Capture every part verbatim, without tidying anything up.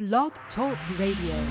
Blog Talk Radio.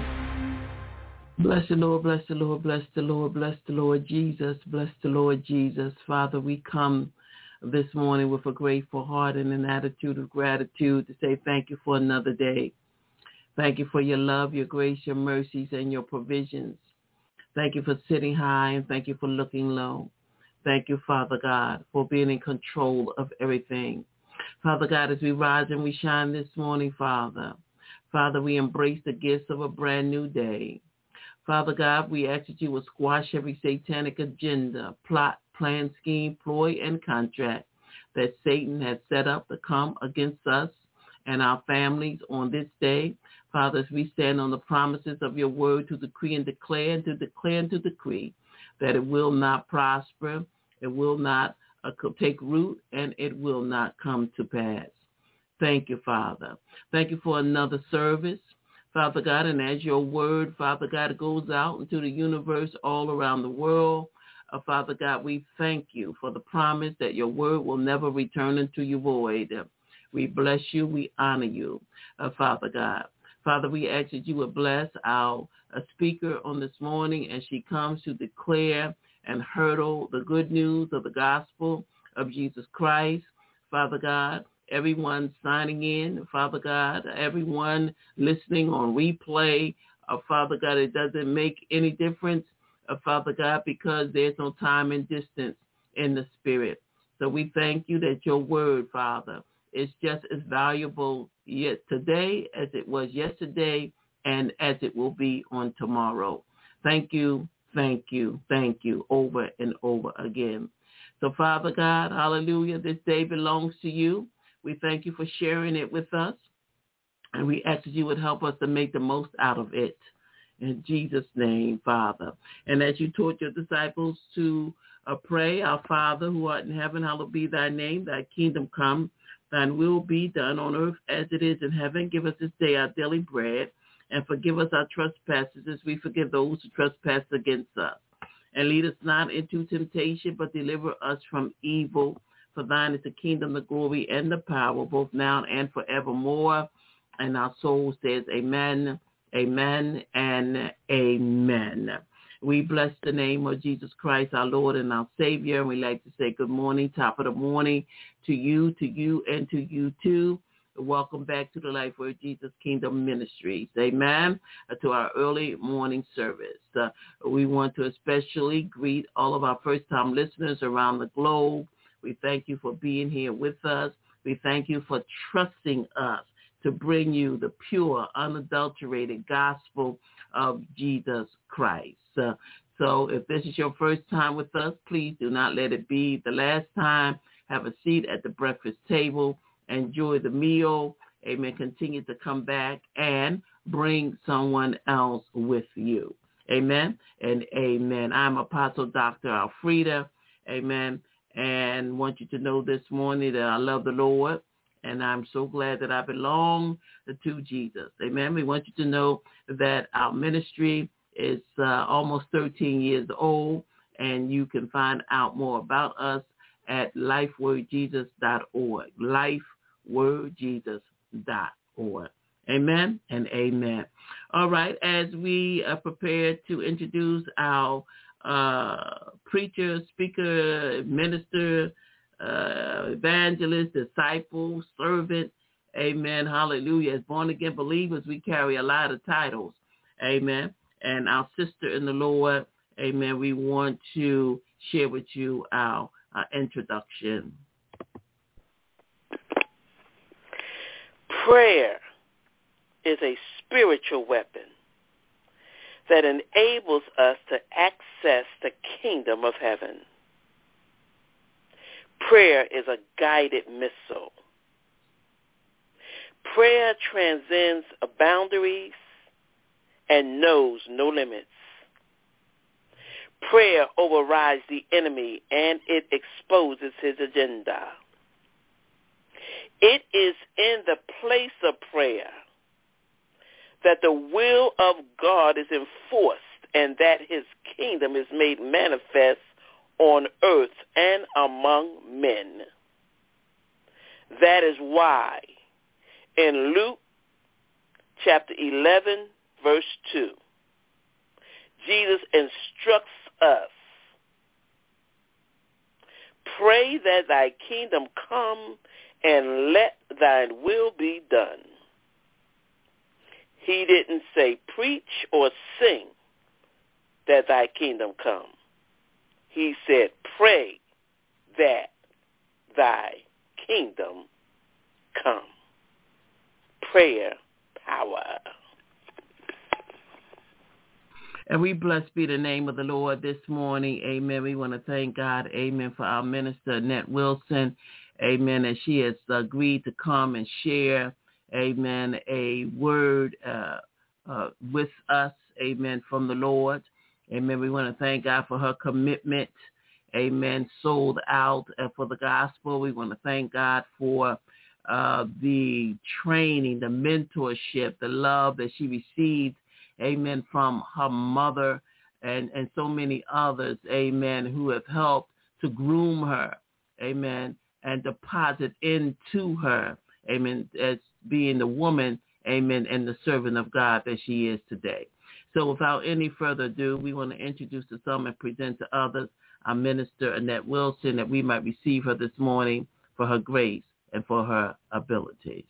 Bless the Lord, bless the Lord, bless the Lord, bless the Lord Jesus, bless the Lord Jesus. Father, we come this morning with a grateful heart and an attitude of gratitude to say thank you for another day. Thank you for your love, your grace, your mercies, and your provisions. Thank you for sitting high, and thank you for looking low. Thank you, Father God, for being in control of everything. Father God, as we rise and we shine this morning, Father, Father, we embrace the gifts of a brand new day. Father God, we ask that you will squash every satanic agenda, plot, plan, scheme, ploy, and contract that Satan has set up to come against us and our families on this day. Father, as we stand on the promises of your word to decree and declare and to declare and to decree that it will not prosper, it will not uh, take root, and it will not come to pass. Thank you, Father. Thank you for another service, Father God, and as your word, Father God, goes out into the universe all around the world, uh, Father God, we thank you for the promise that your word will never return unto you void. We bless you. We honor you, uh, Father God. Father, we ask that you would bless our uh, speaker on this morning as she comes to declare and hurdle the good news of the gospel of Jesus Christ, Father God. Everyone signing in, Father God, everyone listening on replay, uh, Father God, it doesn't make any difference, uh, Father God, because there's no time and distance in the spirit. So we thank you that your word, Father, is just as valuable yet today as it was yesterday and as it will be on tomorrow. Thank you, thank you, thank you over and over again. So, Father God, hallelujah, this day belongs to you. We thank you for sharing it with us, and we ask that you would help us to make the most out of it. In Jesus' name, Father. And as you taught your disciples to uh, pray, our Father who art in heaven, hallowed be thy name, thy kingdom come, thine will be done on earth as it is in heaven. Give us this day our daily bread, and forgive us our trespasses as we forgive those who trespass against us. And lead us not into temptation, but deliver us from evil. For thine is the kingdom, the glory, and the power, both now and forevermore. And our soul says amen, amen, and amen. We bless the name of Jesus Christ, our Lord and our Savior. And we like to say good morning, top of the morning, to you, to you, and to you too. Welcome back to the Life Word Jesus Kingdom Ministries. Amen. Uh, to our early morning service. Uh, we want to especially greet all of our first-time listeners around the globe. We thank you for being here with us. We thank you for trusting us to bring you the pure, unadulterated gospel of Jesus Christ. Uh, so if this is your first time with us, please do not let it be the last time. Have a seat at the breakfast table. Enjoy the meal. Amen. Continue to come back and bring someone else with you. Amen and amen. I'm Apostle Doctor Alfreda. Amen. And want you to know this morning that I love the Lord, and I'm so glad that I belong to Jesus. Amen. We want you to know that our ministry is uh, almost thirteen years old, and you can find out more about us at life word jesus dot org, life word jesus dot org. Amen and amen. All right, as we are prepared to introduce our uh, preacher, speaker, minister, uh, evangelist, disciple, servant, amen, hallelujah. As born-again believers, we carry a lot of titles, amen. And our sister in the Lord, amen, we want to share with you our, our introduction. Prayer is a spiritual weapon that enables us to access the kingdom of heaven. Prayer is a guided missile. Prayer transcends boundaries and knows no limits. Prayer overrides the enemy and it exposes his agenda. It is in the place of prayer that the will of God is enforced and that his kingdom is made manifest on earth and among men. That is why in Luke chapter eleven, verse two. Jesus instructs us, pray that thy kingdom come and let thine will be done. He didn't say preach or sing that thy kingdom come. He said pray that thy kingdom come. Prayer power. And we blessed be the name of the Lord this morning. Amen. We want to thank God, amen, for our minister, Annette Wilson. Amen. And she has agreed to come and share, amen, a word uh, uh, with us, amen, from the Lord. Amen. We want to thank God for her commitment, amen, sold out uh, for the gospel. We want to thank God for uh, the training, the mentorship, the love that she received, amen, from her mother and, and so many others, amen, who have helped to groom her, amen, and deposit into her, amen, as being the woman, amen, and the servant of God that she is today. So without any further ado, we want to introduce to some and present to others our minister, Annette Wilson, that we might receive her this morning for her grace and for her abilities.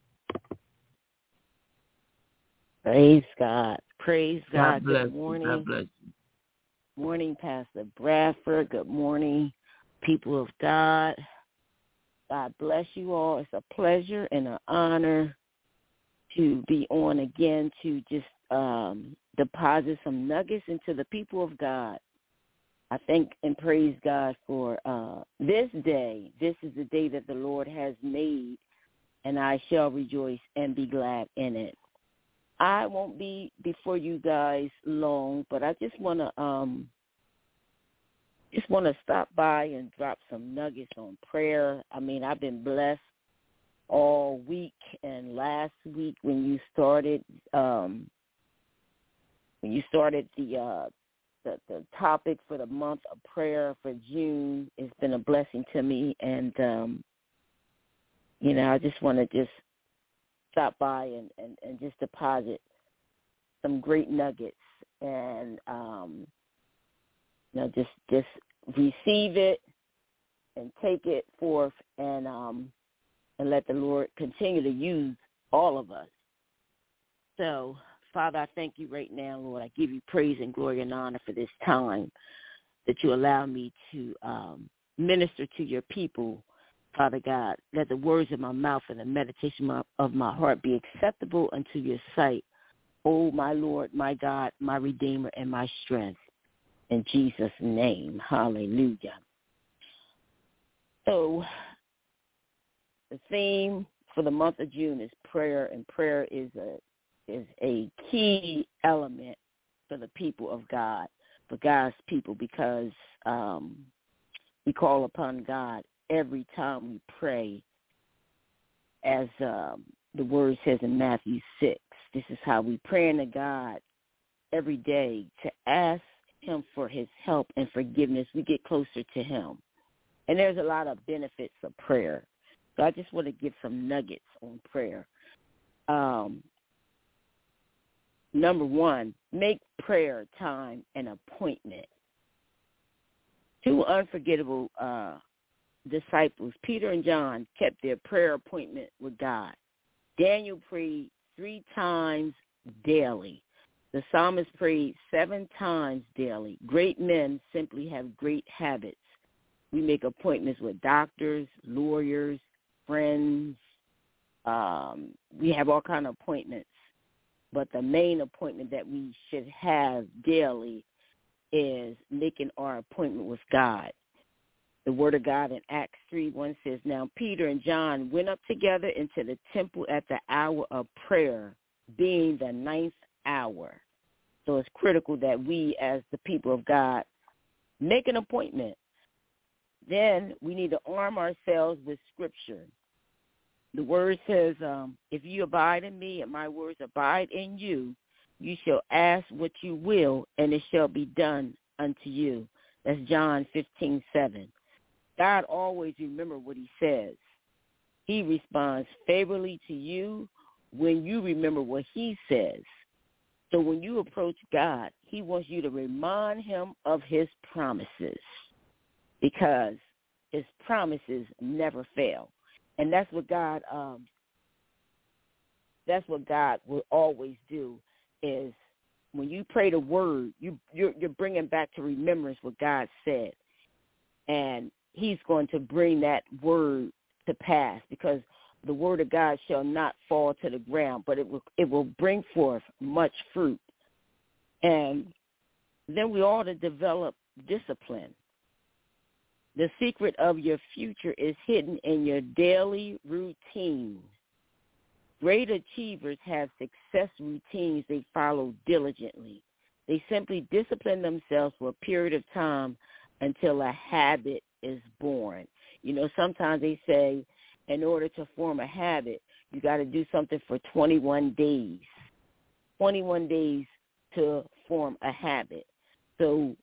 Praise God. Praise God. God bless Good morning. you. God bless you. Morning, Pastor Bradford. Good morning, people of God. God bless you all. It's a pleasure and an honor to be on again to just um, deposit some nuggets into the people of God. I thank and praise God for uh, this day. This is the day that the Lord has made, and I shall rejoice and be glad in it. I won't be before you guys long, but I just want to um, just want to stop by and drop some nuggets on prayer. I mean, I've been blessed all week, and last week when you started um, when you started the, uh, the the topic for the month of prayer for June, it's been a blessing to me, and um, you know, I just want to just stop by and, and, and just deposit some great nuggets and, um, you know, just just receive it and take it forth and um, and let the Lord continue to use all of us. So, Father, I thank you right now, Lord. I give you praise and glory and honor for this time that you allow me to um, minister to your people. Father God, let the words of my mouth and the meditation of my heart be acceptable unto your sight. Oh, my Lord, my God, my Redeemer, and my strength. In Jesus' name, hallelujah. So the theme for the month of June is prayer, and prayer is a is a key element for the people of God, for God's people, because um, we call upon God every time we pray, as um, the word says in Matthew six. This is how we pray unto God every day, to ask him for his help and forgiveness. We get closer to him. And there's a lot of benefits of prayer. So I just want to give some nuggets on prayer. Um, number one, make prayer time an appointment. Two unforgettable uh disciples, Peter and John, kept their prayer appointment with God. Daniel prayed three times daily. The psalmist prayed seven times daily. Great men simply have great habits. We make appointments with doctors, lawyers, friends. Um, we have all kinds of appointments. But the main appointment that we should have daily is making our appointment with God. The word of God in Acts three one says, now Peter and John went up together into the temple at the hour of prayer, being the ninth hour. So it's critical that we, as the people of God, make an appointment. Then we need to arm ourselves with Scripture. The word says, um, if you abide in me and my words abide in you, you shall ask what you will, and it shall be done unto you. That's John fifteen seven. God always remember what he says. He responds favorably to you when you remember what he says. So when you approach God, he wants you to remind him of his promises, because his promises never fail. And that's what God um, that's what God will always do, is when you pray the word, you, you're, you're bringing back to remembrance what God said. And he's going to bring that word to pass, because the word of God shall not fall to the ground, but it will it will bring forth much fruit. And then we ought to develop discipline. The secret of your future is hidden in your daily routine. Great achievers have success routines they follow diligently. They simply discipline themselves for a period of time until a habit is born. You know, sometimes they say, in order to form a habit, you got to do something for twenty-one days. twenty-one days to form a habit. So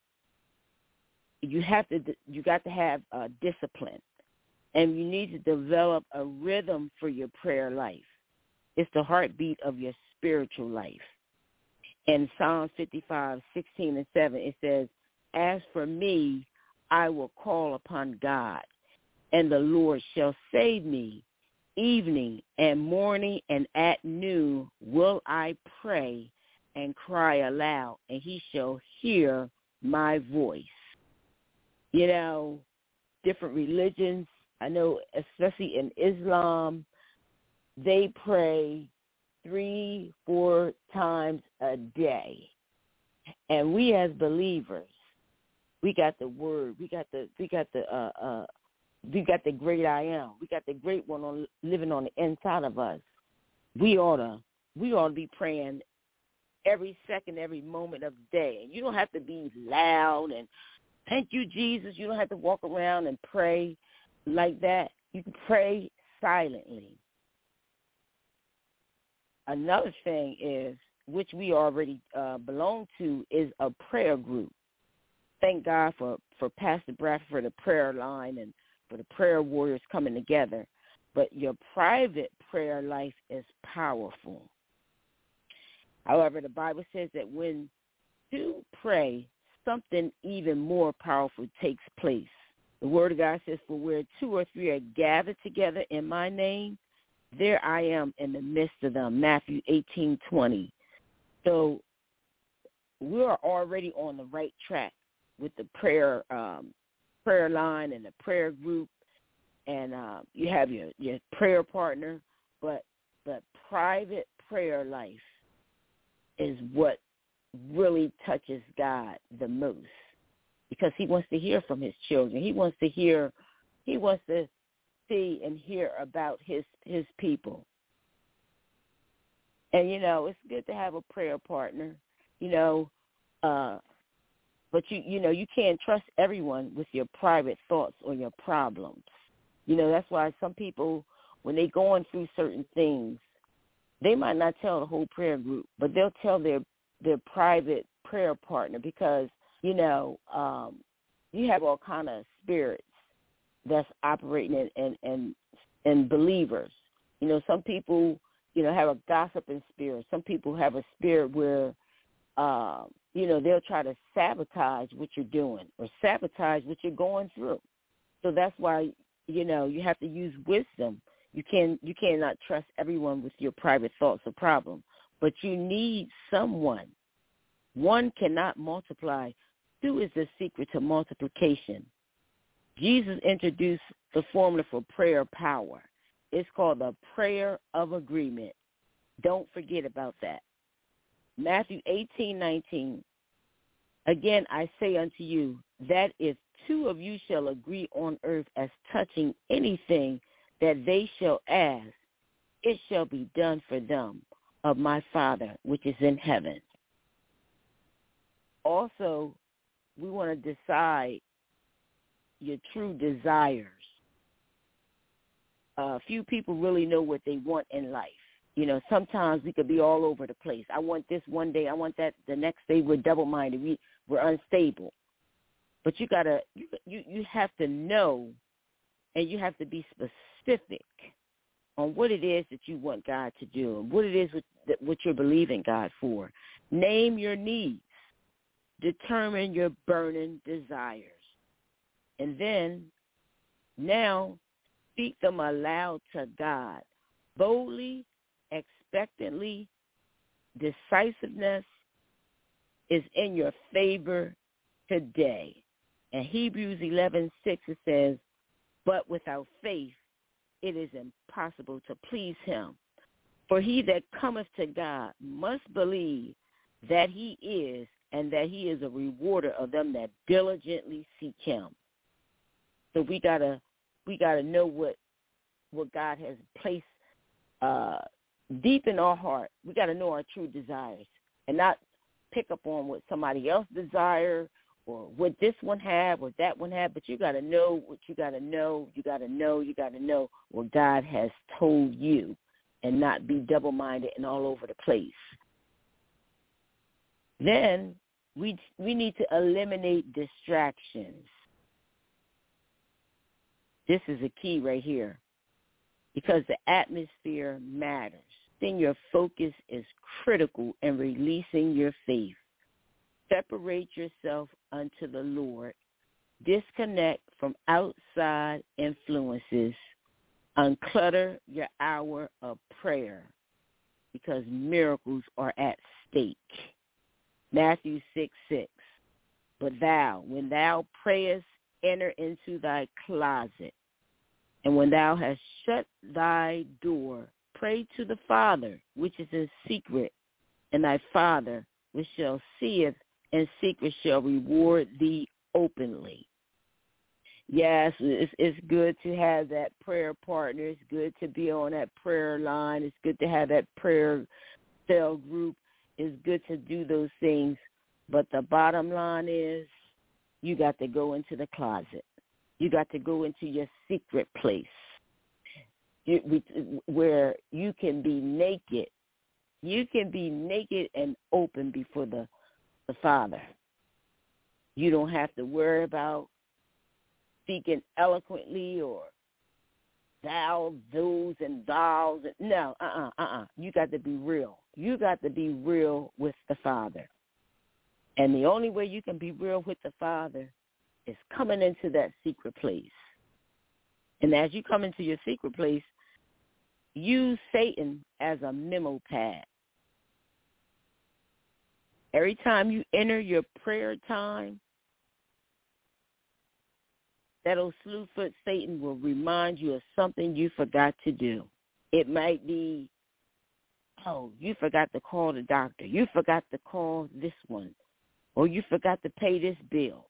you have to, you got to have uh, discipline, and you need to develop a rhythm for your prayer life. It's the heartbeat of your spiritual life. In Psalm fifty-five, sixteen and seven, it says, "As for me, I will call upon God, and the Lord shall save me. Evening and morning and at noon will I pray and cry aloud, and he shall hear my voice." You know, different religions, I know especially in Islam, they pray three, four times a day. And we as believers, we got the word, we got the, we got the, uh, uh, we got the great I am. We got the great one on, living on the inside of us. We ought to, we ought to be praying every second, every moment of the day. And you don't have to be loud and thank you, Jesus. You don't have to walk around and pray like that. You can pray silently. Another thing is, which we already uh, belong to, is a prayer group. Thank God for, for Pastor Bradford for the prayer line and for the prayer warriors coming together. But your private prayer life is powerful. However, the Bible says that when two pray, something even more powerful takes place. The Word of God says, "For where two or three are gathered together in my name, there I am in the midst of them." Matthew eighteen twenty. So we are already on the right track with the prayer um, prayer line and the prayer group, and uh, you have your, your prayer partner, but the private prayer life is what really touches God the most, because he wants to hear from his children. He wants to hear, he wants to see and hear about his, his people. And, you know, it's good to have a prayer partner, you know, uh, but, you you know, you can't trust everyone with your private thoughts or your problems. You know, that's why some people, when they're going through certain things, they might not tell the whole prayer group, but they'll tell their their private prayer partner, because, you know, um, you have all kind of spirits that's operating in, in, in, in believers. You know, some people, you know, have a gossiping spirit. Some people have a spirit where, uh, you know, they'll try to sabotage what you're doing or sabotage what you're going through. So that's why, you know, you have to use wisdom. You can you cannot trust everyone with your private thoughts or problems, but you need someone. One cannot multiply. Two is the secret to multiplication. Jesus introduced the formula for prayer power. It's called the prayer of agreement. Don't forget about that. Matthew eighteen nineteen. "Again, I say unto you, that if two of you shall agree on earth as touching anything that they shall ask, it shall be done for them of my Father which is in heaven." Also, we want to decide your true desires. Uh, few people really know what they want in life. You know, sometimes we could be all over the place. I want this one day, I want that the next day. We're double-minded. We, we're unstable. But you gotta, you, you you have to know, and you have to be specific on what it is that you want God to do and what it is what, what you're believing God for. Name your needs. Determine your burning desires. And then, now, speak them aloud to God. Boldly, expectantly, decisiveness is in your favor today. In Hebrews eleven six it says, but without faith it is impossible to please him. For he that cometh to God must believe that he is, and that he is a rewarder of them that diligently seek him. So we gotta we gotta know what what God has placed uh, deep in our heart. We gotta know our true desires and not pick up on what somebody else desire or what this one have or that one have. But you gotta know what you gotta know. You gotta know. You gotta know what God has told you, and not be double-minded and all over the place. Then we we need to eliminate distractions. This is a key right here, because the atmosphere matters. Then your focus is critical in releasing your faith. Separate yourself unto the Lord. Disconnect from outside influences. Unclutter your hour of prayer, because miracles are at stake. Matthew six six. But thou, when thou prayest, enter into thy closet, and when thou hast shut thy door, pray to the Father, which is in secret, and thy Father, which shall seeth in secret, shall reward thee openly. Yes, it's, it's good to have that prayer partner. It's good to be on that prayer line. It's good to have that prayer cell group. It's good to do those things. But the bottom line is you got to go into the closet. You got to go into your secret place you, we, where you can be naked. You can be naked and open before the, the Father. You don't have to worry about speaking eloquently or thou, those, and thous. No, uh-uh, uh-uh. You got to be real. You got to be real with the Father. And the only way you can be real with the Father is coming into that secret place. And as you come into your secret place, use Satan as a memo pad. Every time you enter your prayer time, that old slewfoot Satan will remind you of something you forgot to do. It might be, oh, you forgot to call the doctor. You forgot to call this one. Or you forgot to pay this bill.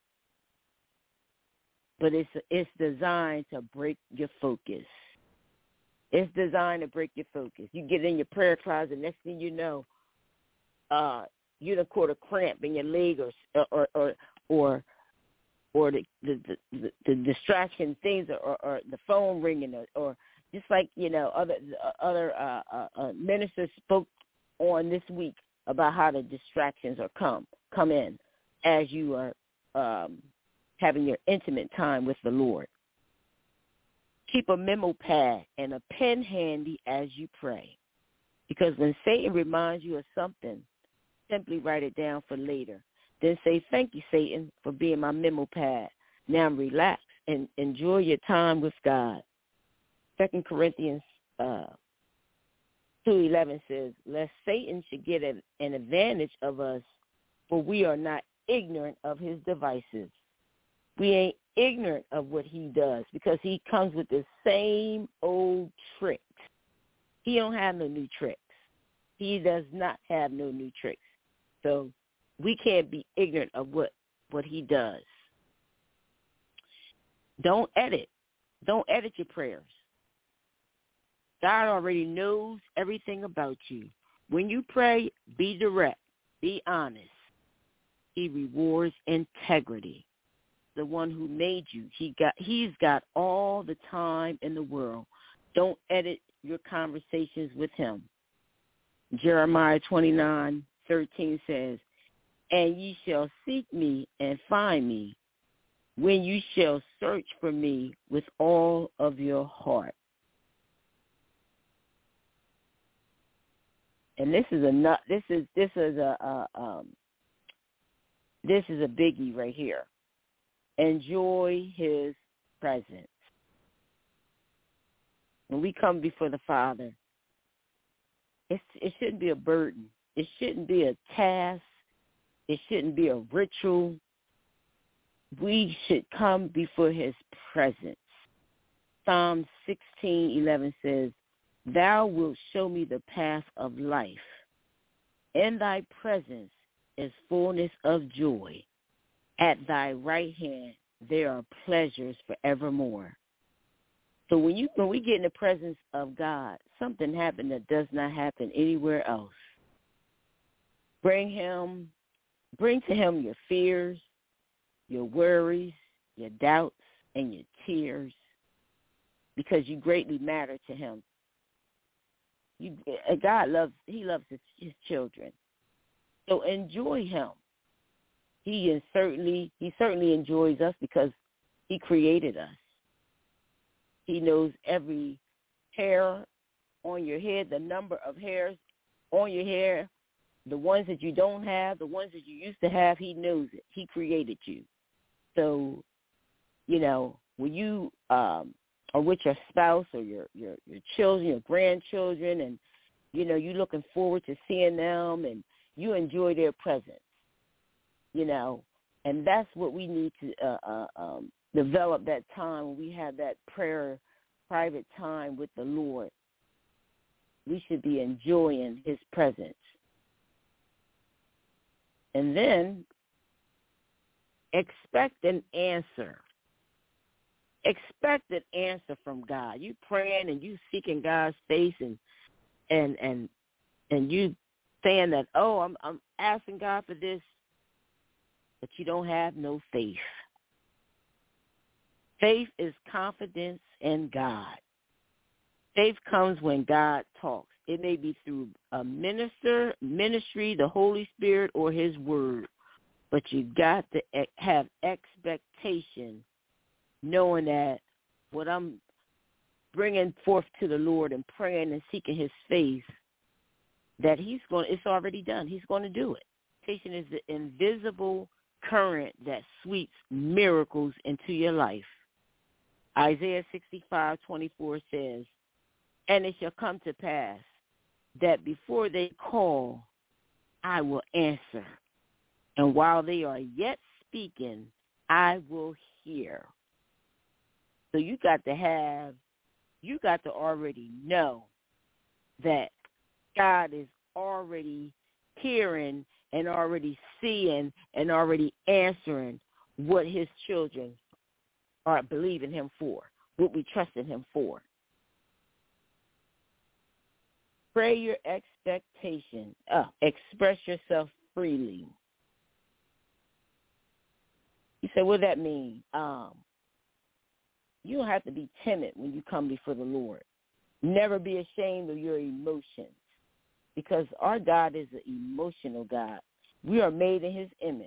But it's it's designed to break your focus. It's designed to break your focus. You get in your prayer closet, next thing you know, uh, you done caught a cramp in your leg, or or or or, or the, the, the the distraction things, or, or the phone ringing, or, or just like you know other other uh, uh, uh, ministers spoke on this week about how the distractions are come come in as you are um, having your intimate time with the Lord. Keep a memo pad and a pen handy as you pray, because when Satan reminds you of something, simply write it down for later. Then say, thank you, Satan, for being my memo pad. Now relax and enjoy your time with God. Second Corinthians uh, two eleven says, lest Satan should get an, an advantage of us, for we are not ignorant of his devices. We ain't ignorant of what he does, because he comes with the same old tricks. He don't have no new tricks. He does not have no new tricks. So we can't be ignorant of what, what he does. Don't edit. Don't edit your prayers. God already knows everything about you. When you pray, be direct. Be honest. He rewards integrity. The one who made you, he got, he's got all the time in the world. Don't edit your conversations with him. Jeremiah twenty-nine thirteen says, and ye shall seek me and find me when you shall search for me with all of your heart. And this is a nut. This is this is a, a um, this is a biggie right here. Enjoy His presence. When we come before the Father, it's, it shouldn't be a burden. It shouldn't be a task. It shouldn't be a ritual. We should come before His presence. Psalm sixteen eleven says, Thou wilt show me the path of life. In Thy presence is fullness of joy. At Thy right hand there are pleasures forevermore. So when you when we get in the presence of God, something happens that does not happen anywhere else. Bring him, bring to Him your fears, your worries, your doubts, and your tears, because you greatly matter to Him. You, God loves, He loves his, his children. So enjoy Him. He is certainly, He certainly enjoys us because He created us. He knows every hair on your head, the number of hairs on your hair, the ones that you don't have, the ones that you used to have. He knows it. He created you. So, you know, when you um, are with your spouse or your, your, your children, your grandchildren, and, you know, you're looking forward to seeing them and you enjoy their presence, you know, and that's what we need to uh, uh, um, develop, that time when we have that prayer, private time with the Lord. We should be enjoying His presence. And then expect an answer. Expect an answer from God. You praying and you seeking God's face and and and and you saying that, oh, I'm I'm asking God for this, but you don't have no faith. Faith is confidence in God. Faith comes when God talks. It may be through a minister, ministry, the Holy Spirit, or His word. But you got to have expectation, knowing that what I'm bringing forth to the Lord and praying and seeking His face, that He's going. It's already done. He's going to do it. Expectation is the invisible current that sweeps miracles into your life. Isaiah sixty-five twenty-four says, and it shall come to pass that before they call, I will answer. And while they are yet speaking, I will hear. So you got to have, you got to already know that God is already hearing and already seeing and already answering what His children are believing Him for, what we trust in Him for. Pray your expectation. Uh, express yourself freely. You say, what does that mean? Um, you don't have to be timid when you come before the Lord. Never be ashamed of your emotions, because our God is an emotional God. We are made in His image.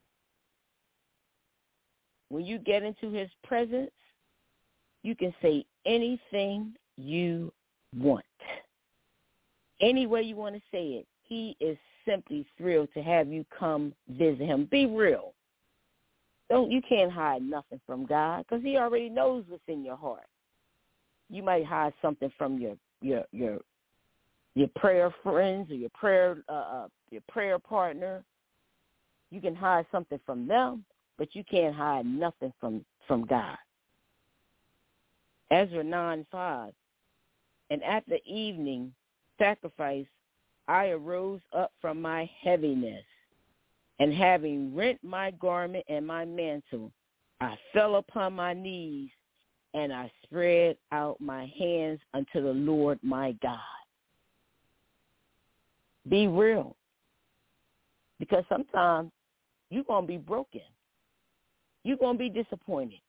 When you get into His presence, you can say anything you want. Any way you want to say it. He is simply thrilled to have you come visit Him. Be real. Don't you can't hide nothing from God, because He already knows what's in your heart. You might hide something from your your your your prayer friends or your prayer uh, uh, your prayer partner. You can hide something from them, but you can't hide nothing from, from God. Ezra nine five, and at the evening sacrifice, I arose up from my heaviness, and having rent my garment and my mantle, I fell upon my knees, and I spread out my hands unto the Lord my God. Be real, because sometimes you're going to be broken. You're going to be disappointed.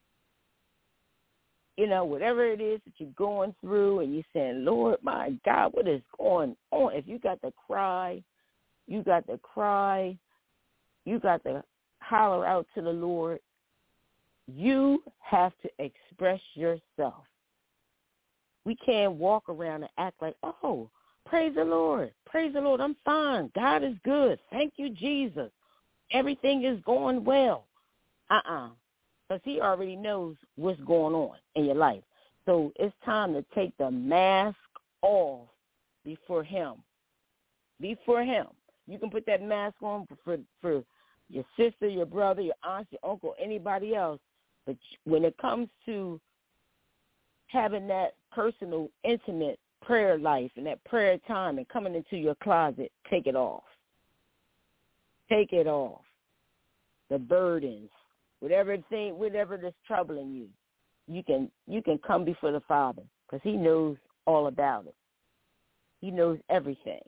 You know, whatever it is that you're going through and you're saying, Lord, my God, what is going on? If you got to cry, you got to cry, you got to holler out to the Lord. You have to express yourself. We can't walk around and act like, oh, Praise the Lord. Praise the Lord. I'm fine. God is good. Thank you, Jesus. Everything is going well. Uh-uh. Because he already knows what's going on in your life. So it's time to take the mask off before him. Before him. You can put that mask on for, for your sister, your brother, your aunt, your uncle, anybody else. But when it comes to having that personal, intimate prayer life and that prayer time and coming into your closet, take it off. Take it off. The burdens, whatever thing, whatever that's troubling you, you can you can come before the Father because he knows all about it. He knows everything.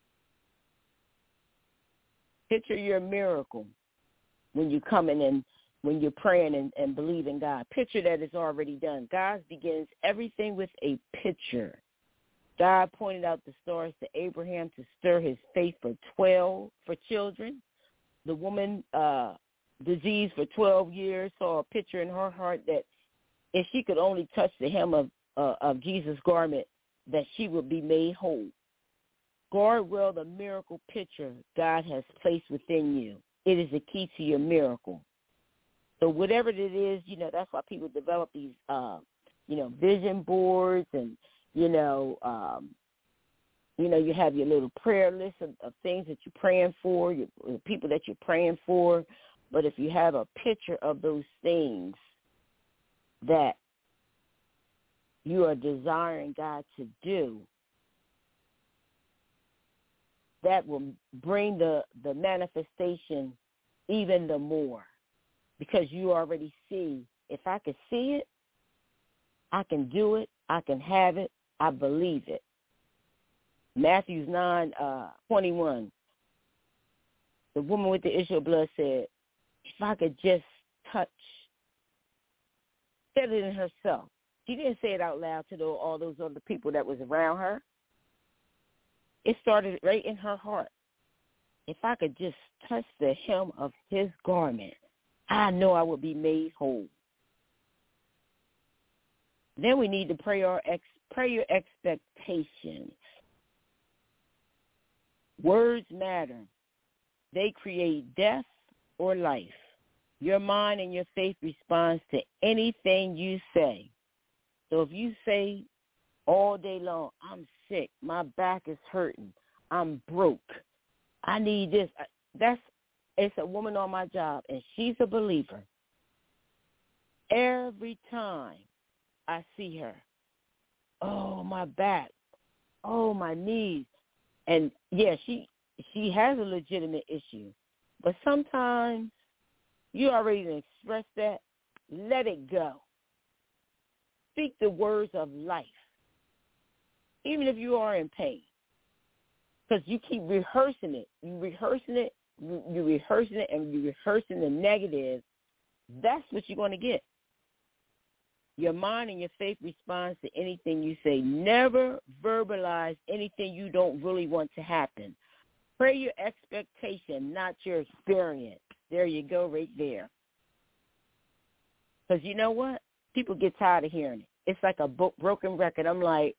Picture your miracle when you're coming in, when you're praying and, and believing God. Picture that it's already done. God begins everything with a picture. God pointed out the stars to Abraham to stir his faith for twelve for children. The woman uh, diseased for twelve years saw a picture in her heart that if she could only touch the hem of uh, of Jesus' garment, that she would be made whole. Guard well the miracle picture God has placed within you. It is the key to your miracle. So whatever it is, you know, that's why people develop these, uh, you know, vision boards and, you know, um, you know, you have your little prayer list of, of things that you're praying for, your, the people that you're praying for. But if you have a picture of those things that you are desiring God to do, that will bring the, the manifestation even the more, because you already see, if I can see it, I can do it, I can have it, I believe it. Matthew nine twenty-one, the woman with the issue of blood said, if I could just touch, said it in herself. She didn't say it out loud to the, all those other people that was around her. It started right in her heart. If I could just touch the hem of his garment, I know I would be made whole. Then we need to pray our ex, pray your expectations. Words matter. They create death or life. Your mind and your faith responds to anything you say. So if you say all day long, I'm sick, my back is hurting, I'm broke, I need this, that's, it's a woman on my job, and she's a believer. Every time I see her, oh, my back, oh, my knees. And, yeah, she she has a legitimate issue. But sometimes you already expressed that. Let it go. Speak the words of life, even if you are in pain, because you keep rehearsing it. You rehearsing it, you, you rehearsing it, and you rehearsing the negative. That's what you're going to get. Your mind and your faith responds to anything you say. Never verbalize anything you don't really want to happen. Pray your expectation, not your experience. There you go, right there. Because you know what? People get tired of hearing it. It's like a bo- broken record. I'm like,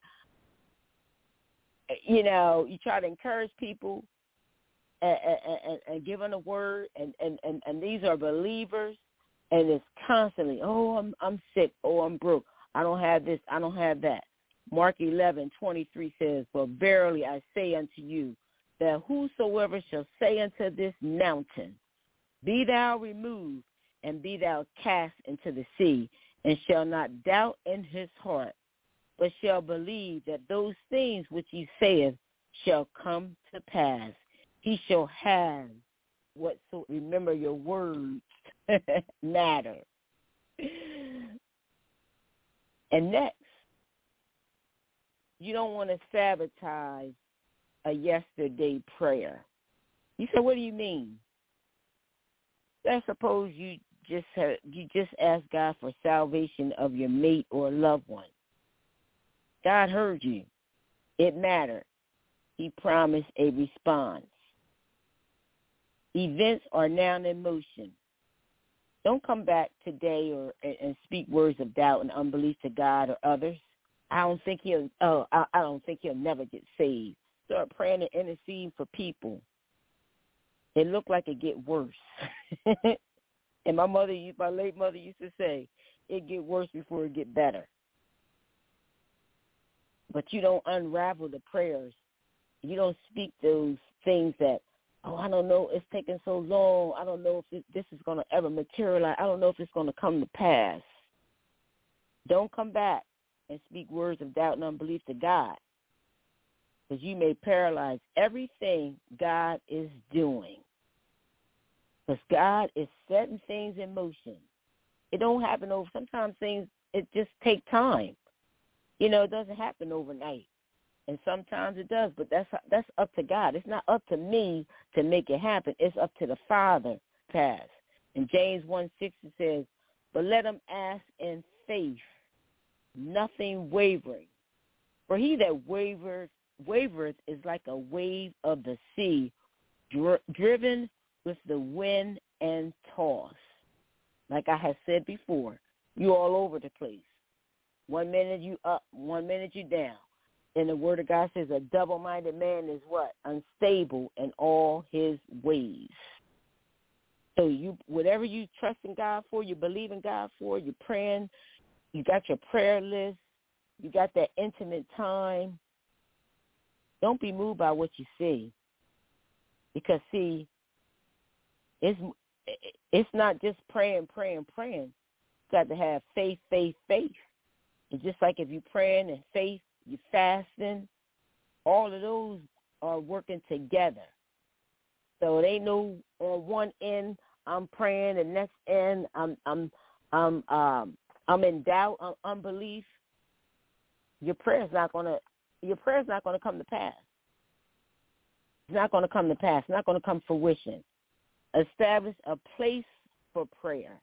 you know, you try to encourage people and, and, and give them a word, and, and, and, and these are believers, and it's constantly, oh, I'm I'm sick, oh, I'm broke, I don't have this, I don't have that. Mark eleven twenty-three says, but verily I say unto you, that whosoever shall say unto this mountain, be thou removed, and be thou cast into the sea, and shall not doubt in his heart, but shall believe that those things which he saith shall come to pass. He shall have whatso, remember your words matter. And next, you don't want to sabotage a yesterday prayer. You say, what do you mean? Let's suppose you just have, you just ask God for salvation of your mate or loved one. God heard you. It mattered. He promised a response. Events are now in motion. Don't come back today or and speak words of doubt and unbelief to God or others. I don't think he'll. Oh, I, I don't think he'll never get saved. start praying and interceding for people, it looked like it get worse. And my mother, my late mother used to say, it get worse before it get better. But you don't unravel the prayers. You don't speak those things that, oh, I don't know, it's taking so long. I don't know if this, this is going to ever materialize. I don't know if it's going to come to pass. Don't come back and speak words of doubt and unbelief to God, because you may paralyze everything God is doing. Because God is setting things in motion. It don't happen over. Sometimes things, it just take time. You know, it doesn't happen overnight. And sometimes it does, but that's that's up to God. It's not up to me to make it happen. It's up to the Father to pass. In James one six it says, but let him ask in faith, nothing wavering. For he that wavereth, wavereth is like a wave of the sea, dri- driven with the wind and tossed. Like I have said before, you all over the place. One minute you up, one minute you down. And the word of God says a double-minded man is what? Unstable in all his ways. So you, whatever you trust in God for, you believe in God for, you're praying, you got your prayer list, you got that intimate time. Don't be moved by what you see. Because, see, it's it's not just praying, praying, praying. You got to have faith, faith, faith. And just like if you're praying and faith, you're fasting, all of those are working together. So it ain't no on one end I'm praying, and next end I'm I'm I'm um I'm in doubt, I'm unbelief. Your prayer's not gonna your prayer's not gonna come to pass. It's not gonna come to pass. It's not gonna come to fruition. Establish a place for prayer.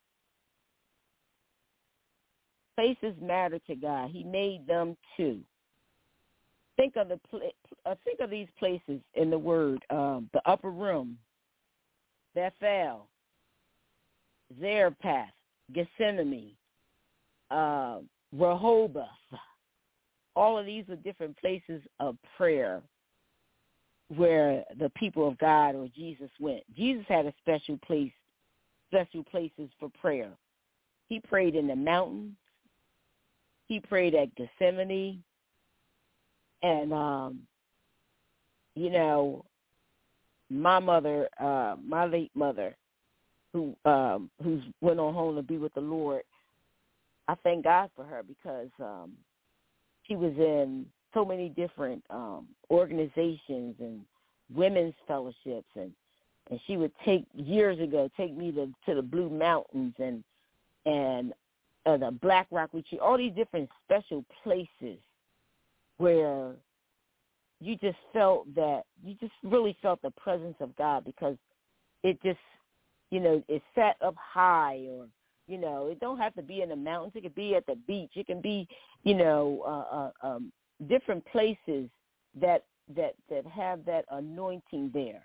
Places matter to God. He made them too. Think of the uh, think of these places in the Word: um, the upper room, Bethel, Zarephath, Gethsemane, uh, Rehoboth. All of these are different places of prayer where the people of God or Jesus went. Jesus had a special place, special places for prayer. He prayed in the mountains. He prayed at Gethsemane. And, um, you know, my mother, uh, my late mother, who um, who's went on home to be with the Lord, I thank God for her because um, she was in so many different um, organizations and women's fellowships, and, and she would take, years ago, take me to, to the Blue Mountains and and uh, the Black Rock Retreat, all these different special places where you just felt that, you just really felt the presence of God because it just, you know, it sat up high, or, you know, it don't have to be in the mountains. It could be at the beach. It can be, you know, uh, uh, um, different places that, that, that have that anointing there.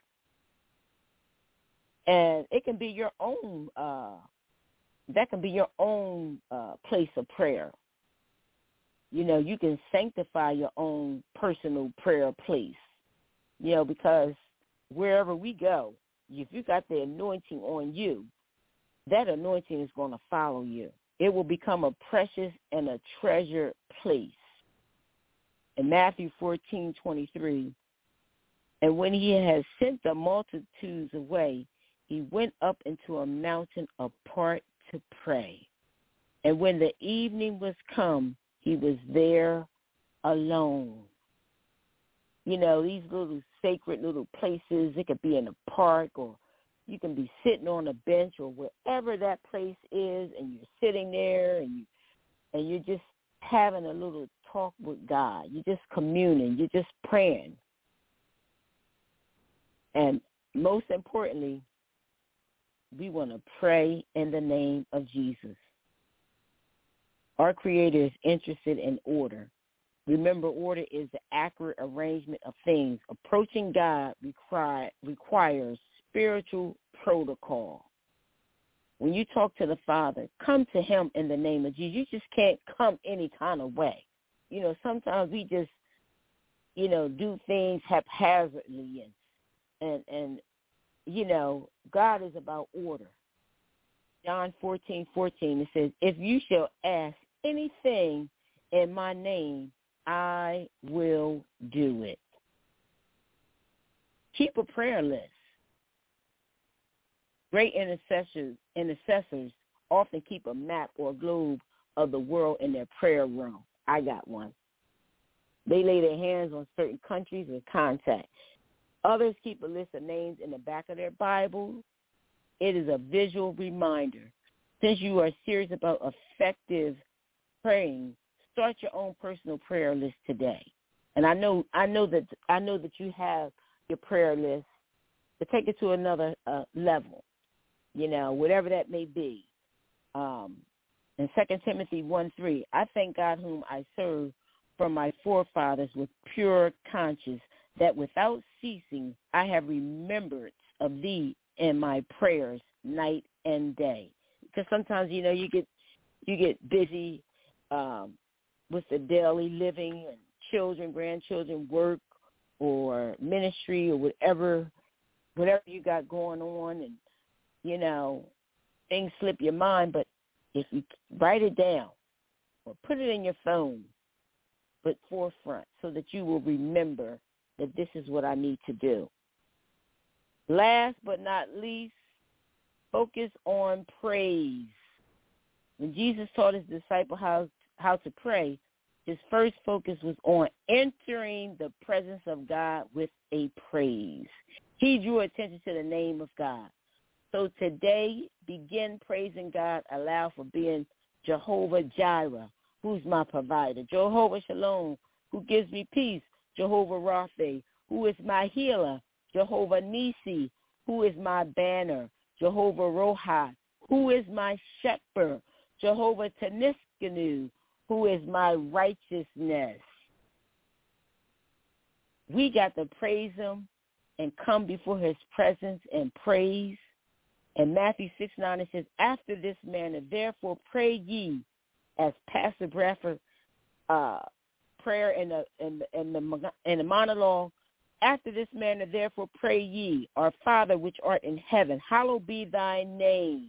And it can be your own, uh, that can be your own uh, place of prayer. You know, you can sanctify your own personal prayer place, you know, because wherever we go, if you got the anointing on you, that anointing is going to follow you. It will become a precious and a treasured place. In Matthew fourteen twenty-three, and when he had sent the multitudes away, he went up into a mountain apart to pray. And when the evening was come, he was there alone. You know, these little sacred little places, it could be in a park, or you can be sitting on a bench, or wherever that place is, and you're sitting there and you and you're just having a little talk with God. You're just communing. You're just praying. And most importantly, we want to pray in the name of Jesus. Our Creator is interested in order. Remember, order is the accurate arrangement of things. Approaching God require, requires spiritual protocol. When you talk to the Father, come to him in the name of Jesus. You just can't come any kind of way. You know, sometimes we just you know, do things haphazardly. And, and, and you know, God is about order. John fourteen fourteen, it says, if you shall ask anything in my name, I will do it. Keep a prayer list. Great intercessors, intercessors often keep a map or a globe of the world in their prayer room. I got one. They lay their hands on certain countries and contacts. Others keep a list of names in the back of their Bible. It is a visual reminder. Since you are serious about effective praying, start your own personal prayer list today. And I know, I know that I know that you have your prayer list, to take it to another uh, level. You know, whatever that may be. Um, in Second Timothy one three, I thank God whom I serve from my forefathers with pure conscience, that without ceasing I have remembrance of thee in my prayers night and day. Because sometimes, you know, you get you get busy um, with the daily living and children, grandchildren, work or ministry or whatever, whatever you got going on, and you know, things slip your mind, but if you write it down or put it in your phone, but forefront, so that you will remember that this is what I need to do. Last but not least, focus on praise. When Jesus taught his disciples how, how to pray, his first focus was on entering the presence of God with a praise. He drew attention to the name of God. So today, begin praising God. Allow for being Jehovah Jireh, who's my provider. Jehovah Shalom, who gives me peace. Jehovah Rapha, who is my healer. Jehovah Nisi, who is my banner. Jehovah Roha, who is my shepherd. Jehovah Teniskanu, who is my righteousness. We got to praise him and come before his presence and praise. In Matthew six nine, it says, after this manner, therefore pray ye, as Pastor Bradford uh, prayer in the, in, the, in, the, in the monologue, after this manner, therefore pray ye, our Father which art in heaven, hallowed be thy name.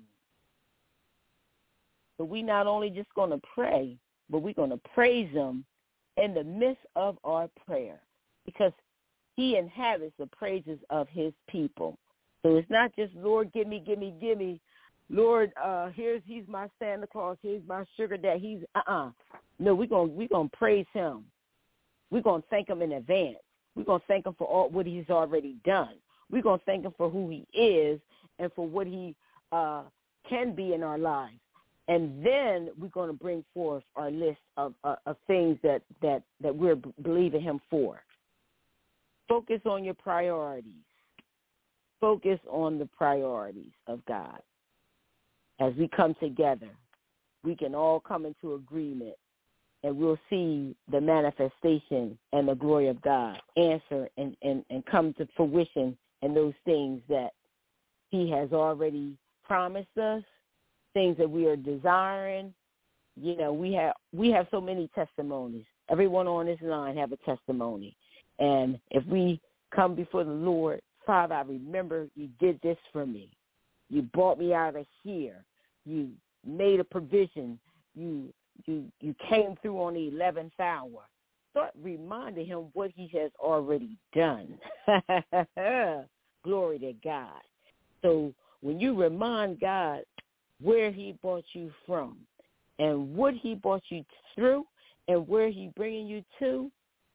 So we not only just going to pray, but we're going to praise him in the midst of our prayer, because he inhabits the praises of his people. So it's not just, Lord, give me, give me, give me. Lord, uh, here's he's my Santa Claus. Here's my sugar daddy. He's uh-uh. No, we're going we're gonna praise him. We're going to thank him in advance. We're going to thank him for all what he's already done. We're going to thank him for who he is and for what he uh, can be in our lives. And then we're going to bring forth our list of, uh, of things that, that, that we're believing him for. Focus on your priorities. Focus on the priorities of God. As we come together, we can all come into agreement, and we'll see the manifestation and the glory of God answer and, and, and come to fruition in those things that he has already promised us, things that we are desiring. You know, we have we have so many testimonies. Everyone on this line have a testimony. And if we come before the Lord, Father, I remember you did this for me. You brought me out of here. You made a provision. You you you came through on the eleventh hour. Start reminding him what he has already done. Glory to God. So when you remind God where he brought you from and what he brought you through and where he bringing you to,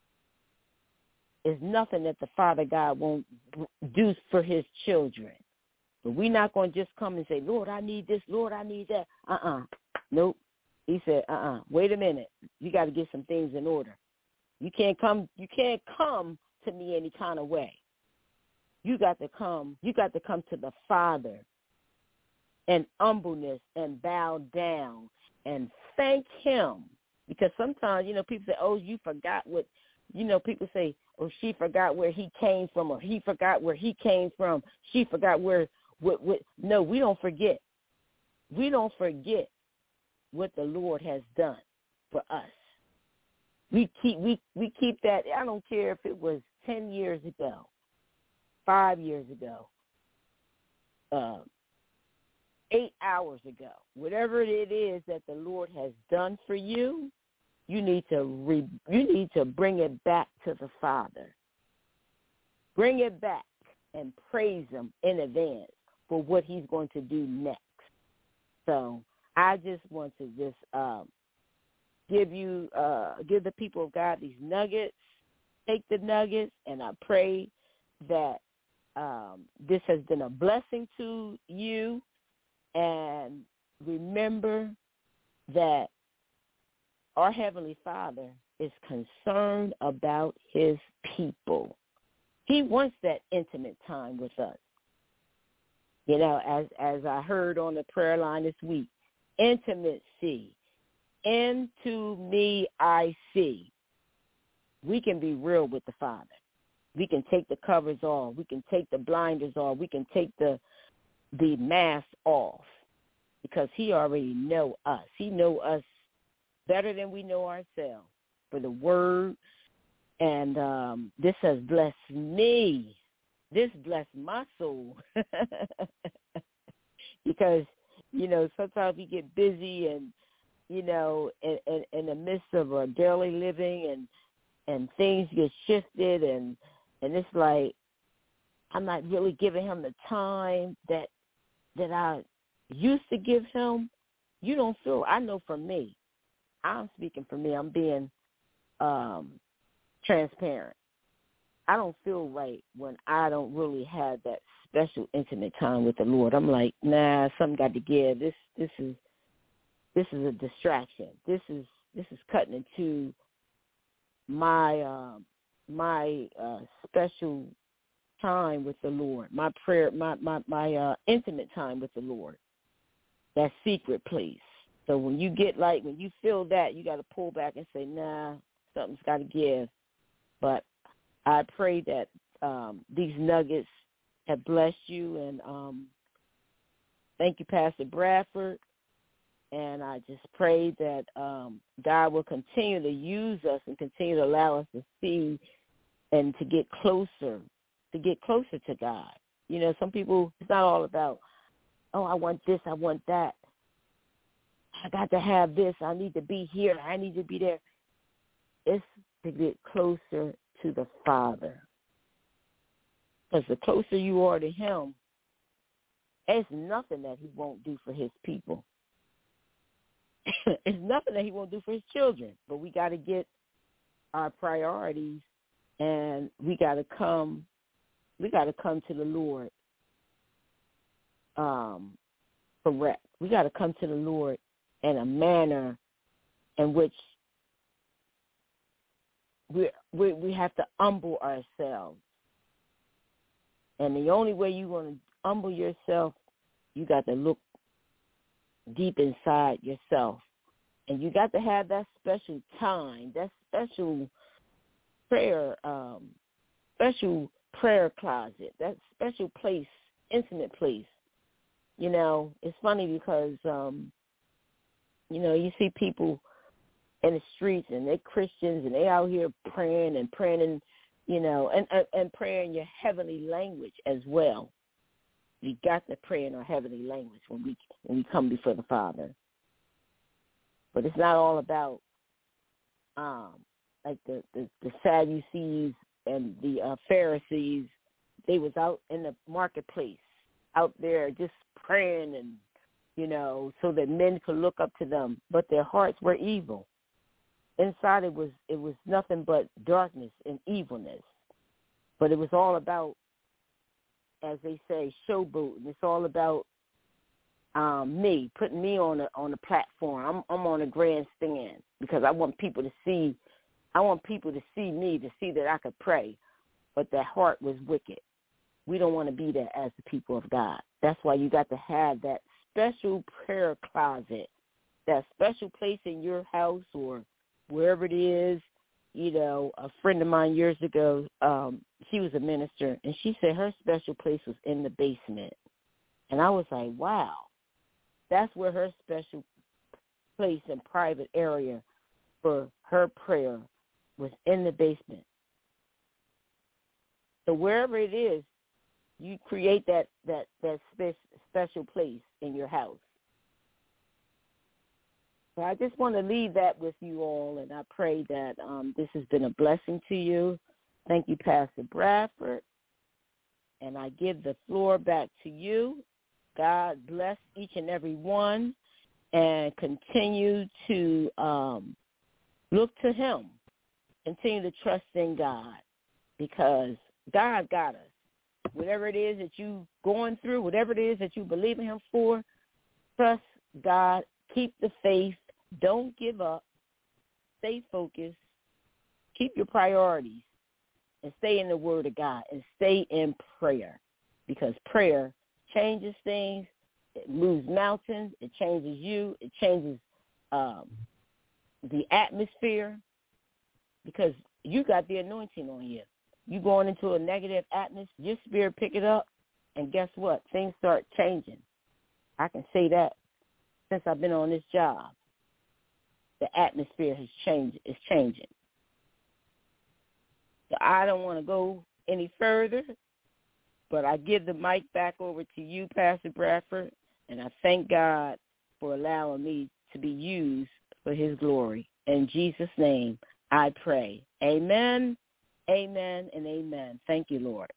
is nothing that the Father God won't do for his children. But we're not going to just come and say, Lord, I need this, Lord, I need that. Uh-uh. Nope. He said, uh-uh. Wait a minute. You got to get some things in order. You can't come, you can't come to me any kind of way. You got to come, you got to come to the Father in humbleness and bow down and thank him. Because sometimes, you know, people say, oh, you forgot what, you know, people say, oh, she forgot where he came from, or he forgot where he came from. She forgot where, what, what. No, we don't forget. We don't forget what the Lord has done for us. We keep we, we keep that. I don't care if it was ten years ago, five years ago, uh, eight hours ago. Whatever it is that the Lord has done for you, you need to re, you need to bring it back to the Father. Bring it back and praise Him in advance for what He's going to do next. So I just want to just um, give you, uh, give the people of God these nuggets. Take the nuggets, and I pray that um, this has been a blessing to you. And remember that our Heavenly Father is concerned about His people. He wants that intimate time with us. You know, as as I heard on the prayer line this week, intimacy. Into me I see. We can be real with the Father. We can take the covers off. We can take the blinders off. We can take the the mask off because He already know us. He know us better than we know ourselves. For the Word, and um, this has blessed me. This blessed my soul because, you know, sometimes we get busy and, you know, in, in, in the midst of our daily living and and things get shifted and, and it's like I'm not really giving Him the time that that I used to give Him. You don't feel, I know for me, I'm speaking for me, I'm being um, transparent. I don't feel right when I don't really have that special intimate time with the Lord. I'm like, nah, something got to give. This this is this is a distraction. This is this is cutting into my uh, my uh, special time with the Lord. My prayer, my my my uh, intimate time with the Lord. That secret place. So when you get like when you feel that, you got to pull back and say, nah, something's got to give. But I pray that um, these nuggets have blessed you, and um, thank you, Pastor Bradford. And I just pray that um, God will continue to use us and continue to allow us to see and to get closer, to get closer to God. You know, some people, it's not all about, oh, I want this, I want that. I got to have this. I need to be here. I need to be there. It's to get closer to the Father. Because the closer you are to Him, there's nothing that He won't do for His people. It's nothing that He won't do for His children. But we got to get our priorities, and we got to come. We got to come to the Lord. Um, correct. We got to come to the Lord in a manner in which we we we have to humble ourselves. And the only way you want to humble yourself, you got to look deep inside yourself. And you got to have that special time, that special prayer, um, special prayer closet, that special place, intimate place. You know, it's funny because, um, you know, you see people in the streets and they're Christians and they out here praying and praying and, you know, and, and, and praying your heavenly language as well. We got to pray in our heavenly language when we when we come before the Father. But it's not all about um, like the, the, the Sadducees and the uh, Pharisees. They was out in the marketplace, out there just praying and, you know, so that men could look up to them. But their hearts were evil. Inside it was it was nothing but darkness and evilness. But it was all about, as they say, showboating. It's all about um, me, putting me on a on a platform. I'm I'm on a grandstand because I want people to see. I want people to see me, to see that I could pray. But that heart was wicked. We don't want to be that as the people of God. That's why you got to have that special prayer closet, that special place in your house or wherever it is. You know, a friend of mine years ago, um, she was a minister, and she said her special place was in the basement. And I was like, wow, that's where her special place and private area for her prayer was in the basement. So wherever it is, you create that, that, that spe- special place in your house. So I just want to leave that with you all, and I pray that um, this has been a blessing to you. Thank you, Pastor Bradford. And I give the floor back to you. God bless each and every one, and continue to um, look to him. Continue to trust in God, because God got us. Whatever it is that you're going through, whatever it is that you believe in him for, trust God. Keep the faith. Don't give up. Stay focused. Keep your priorities, and stay in the Word of God, and stay in prayer, because prayer changes things. It moves mountains. It changes you. It changes um, the atmosphere, because you got the anointing on you. You going into a negative atmosphere, your spirit pick it up, and guess what? Things start changing. I can say that since I've been on this job. The atmosphere has changed. It's changing. So I don't want to go any further, but I give the mic back over to you, Pastor Bradford, and I thank God for allowing me to be used for his glory. In Jesus' name, I pray. Amen, amen, and amen. Thank you, Lord.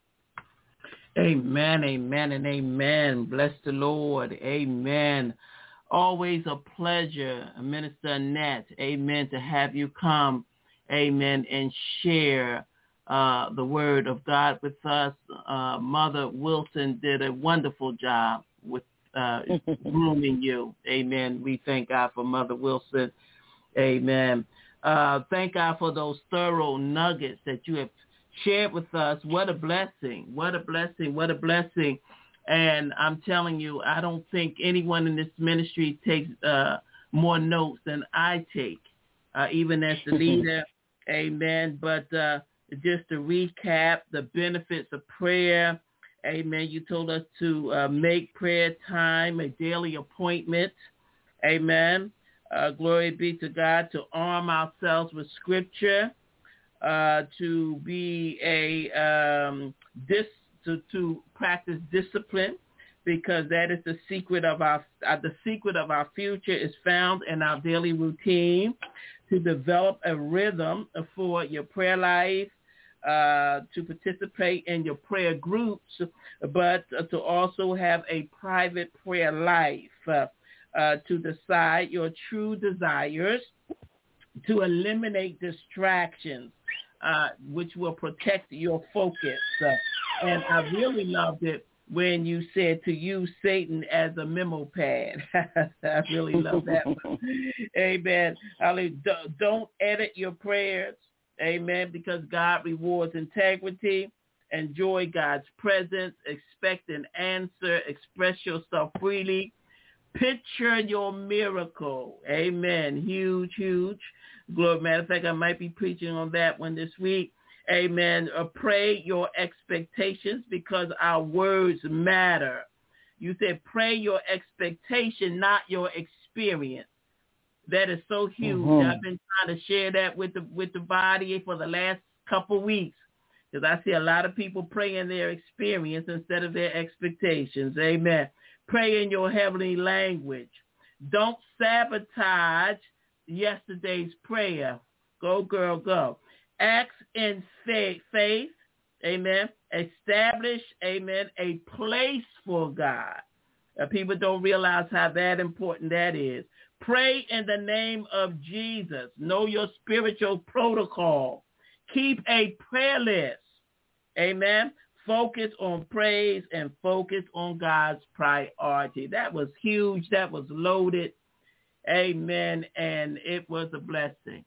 Amen, amen, and amen. Bless the Lord. Amen. Always a pleasure, Minister Annette, amen, to have you come, amen, and share uh, the word of God with us. Uh, Mother Wilson did a wonderful job with uh, grooming you, amen. We thank God for Mother Wilson, amen. Uh, thank God for those thorough nuggets that you have shared with us. What a blessing, what a blessing, what a blessing. And I'm telling you, I don't think anyone in this ministry takes uh, more notes than I take, uh, even as the leader. Amen. But uh, just to recap the benefits of prayer. Amen. You told us to uh, make prayer time a daily appointment. Amen. Uh, glory be to God. To arm ourselves with scripture, uh, to be a um, dis. To, to practice discipline, because that is the secret of our uh, the secret of our future is found in our daily routine. To develop a rhythm for your prayer life, uh, to participate in your prayer groups, but uh, to also have a private prayer life. Uh, uh, to decide your true desires, to eliminate distractions, uh, which will protect your focus. Uh, And I really loved it when you said to use Satan as a memo pad. I really love that one. Amen. Don't edit your prayers. Amen. Because God rewards integrity. Enjoy God's presence. Expect an answer. Express yourself freely. Picture your miracle. Amen. Huge, huge. Glory. Matter of fact, I might be preaching on that one this week. Amen. Uh, pray your expectations, because our words matter. You said pray your expectation, not your experience. That is so huge. Mm-hmm. I've been trying to share that with the with the body for the last couple of weeks, because I see a lot of people praying their experience instead of their expectations. Amen. Pray in your heavenly language. Don't sabotage yesterday's prayer. Go, girl, go. Acts in faith, faith, amen. Establish, amen, a place for God. Uh, people don't realize how that important that is. Pray in the name of Jesus. Know your spiritual protocol. Keep a prayer list. Amen. Focus on praise and focus on God's priority. That was huge. That was loaded. Amen. And it was a blessing.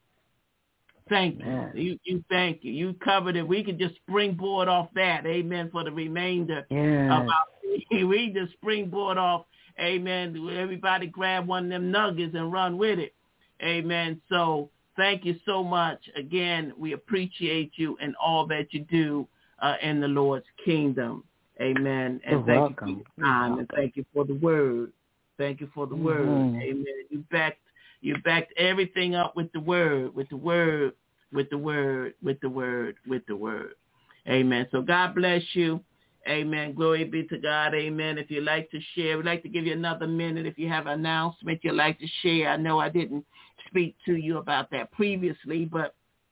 Thank you. you. You thank you. You covered it. We could just springboard off that. Amen. For the remainder yes. of our we just springboard off. Amen. Everybody grab one of them nuggets and run with it. Amen. So thank you so much. Again, we appreciate you and all that you do uh, in the Lord's kingdom. Amen. And You're thank welcome. you for your time. And thank you for the word. Thank you for the mm-hmm. word. Amen. You backed You backed everything up with the word, with the word, with the word, with the word, with the word. Amen. So God bless you. Amen. Glory be to God. Amen. If you'd like to share, we'd like to give you another minute. If you have an announcement you'd like to share, I know I didn't speak to you about that previously, but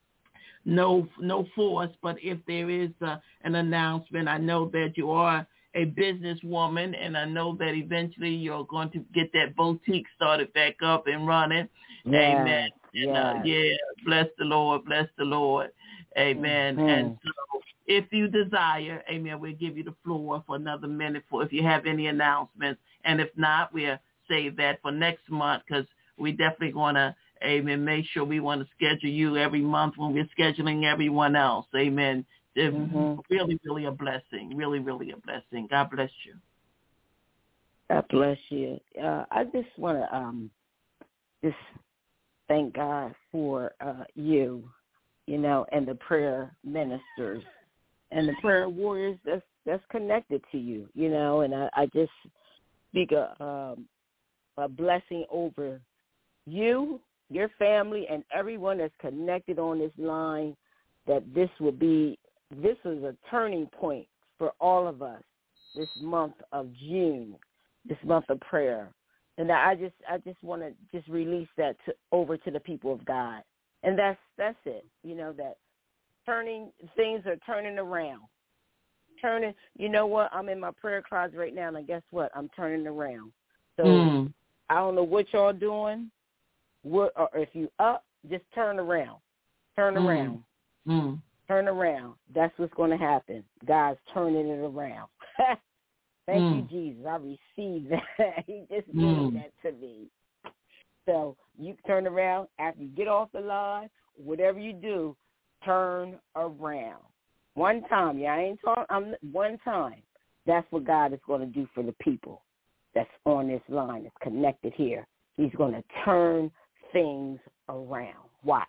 no no force. But if there is uh, an announcement, I know that you are a businesswoman, and I know that eventually you're going to get that boutique started back up and running. Yes, Amen. And, yes. uh, yeah, bless the Lord, bless the Lord. Amen. Mm-hmm. And so if you desire, amen, we'll give you the floor for another minute for if you have any announcements. And if not, we'll save that for next month, because we definitely going to, amen, make sure we want to schedule you every month when we're scheduling everyone else. Amen. Mm-hmm. Really, really a blessing. Really, really a blessing. God bless you. God bless you. Uh, I just want to um, just thank God for uh, you, you know, and the prayer ministers and the prayer warriors that's, that's connected to you, you know, and I, I just speak a, um, a blessing over you, your family, and everyone that's connected on this line, that this will be, this is a turning point for all of us this month of June, this month of prayer. And I just I just want to just release that to, over to the people of God. And that's that's it. You know, that turning, things are turning around. Turning, you know what? I'm in my prayer closet right now, and guess what? I'm turning around. So mm. I don't know what y'all doing. What, or if you up, just turn around. Turn mm. around. Mm. Turn around. That's what's going to happen. God's turning it around. Thank mm. you, Jesus. I received that. He just gave mm. that to me. So you turn around after you get off the line. Whatever you do, turn around. One time. Yeah, I ain't talking. I'm one time. That's what God is going to do for the people that's on this line, that's connected here. He's going to turn things around. Watch.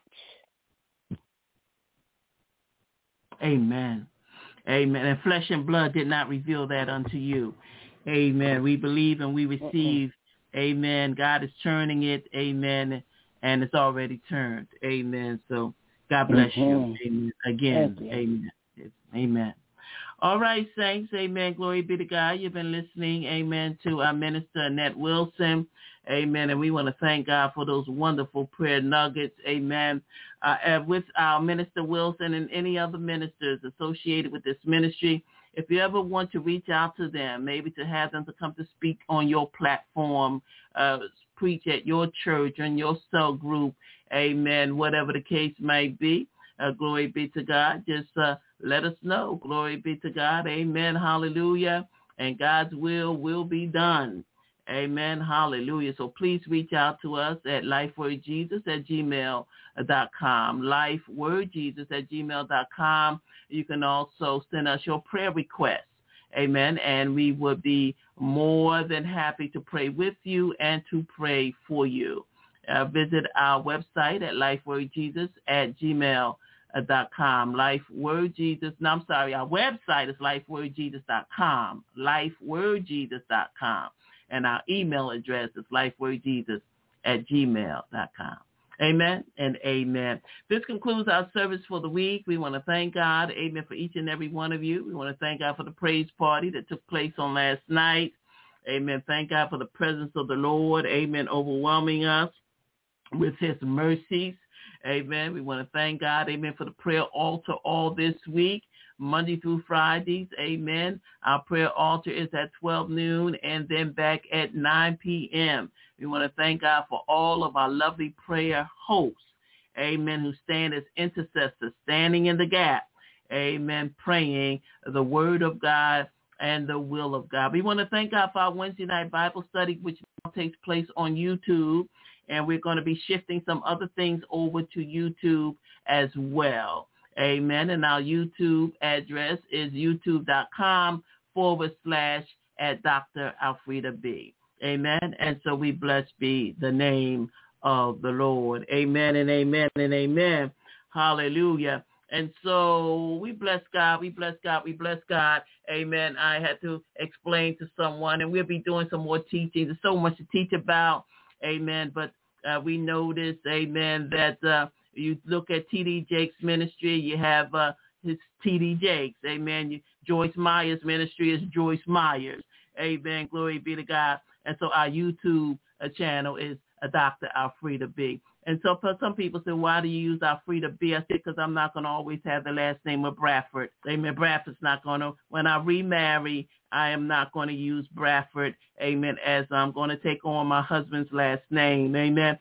Amen. Amen. And flesh and blood did not reveal that unto you. Amen. We believe and we receive. Uh-uh. Amen. God is turning it. Amen. And it's already turned. Amen. So God bless mm-hmm. you. Amen. Again. You. Amen. Amen. All right, saints. Amen. Glory be to God. You've been listening. Amen. To our minister, Annette Wilson. Amen. And we want to thank God for those wonderful prayer nuggets. Amen. Uh, and with our Minister Wilson and any other ministers associated with this ministry, if you ever want to reach out to them, maybe to have them to come to speak on your platform, uh, preach at your church, in your cell group, amen, whatever the case might be, uh, glory be to God. Just uh, let us know. Glory be to God. Amen. Hallelujah. And God's will will be done. Amen. Hallelujah. So please reach out to us at lifewordjesus at gmail dot com. lifewordjesus at gmail dot com. You can also send us your prayer requests. Amen. And we would be more than happy to pray with you and to pray for you. Uh, visit our website at lifewordjesus at gmail dot com. Lifewordjesus. No, I'm sorry. Our website is lifewordjesus dot com. lifewordjesus dot com. And our email address is lifewordjesus at gmail dot com. Amen and amen. This concludes our service for the week. We want to thank God, amen, for each and every one of you. We want to thank God for the praise party that took place on last night. Amen. Thank God for the presence of the Lord, amen, overwhelming us with his mercies. Amen. We want to thank God, amen, for the prayer altar all this week. Monday through Fridays, amen. Our prayer altar is at twelve noon and then back at nine p.m. We want to thank God for all of our lovely prayer hosts, amen, who stand as intercessors, standing in the gap, amen, praying the word of God and the will of God. We want to thank God for our Wednesday night Bible study, which now takes place on YouTube, and we're going to be shifting some other things over to YouTube as well. Amen. And our YouTube address is youtube.com forward slash at Doctor Alfreda B. Amen. And so we bless be the name of the Lord. Amen and amen and amen. Hallelujah. And so we bless God. We bless God. We bless God. Amen. I had to explain to someone, and we'll be doing some more teaching. There's so much to teach about. Amen. But uh, we noticed, amen, that uh, You look at T D Jakes Ministry, you have uh, his T D Jakes. Amen. You, Joyce Myers Ministry is Joyce Myers. Amen. Glory be to God. And so our YouTube uh, channel is uh, Doctor Alfreda B. And so for some people say, why do you use Alfreda B? I said, because I'm not going to always have the last name of Bradford. Amen. Bradford's not going to, when I remarry, I am not going to use Bradford, amen, as I'm going to take on my husband's last name, amen.